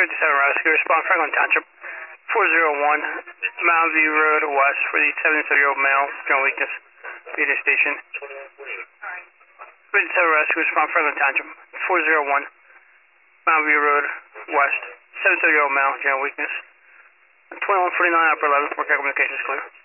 57 Rescue, respond Franklin Township, 401 Mountain View Road West for the 73-year-old male, general weakness, radio station. 57 Rescue, respond Franklin Township, 401 Mountain View Road West, 73-year-old male, general weakness. 2149 upper 11, for communications clear.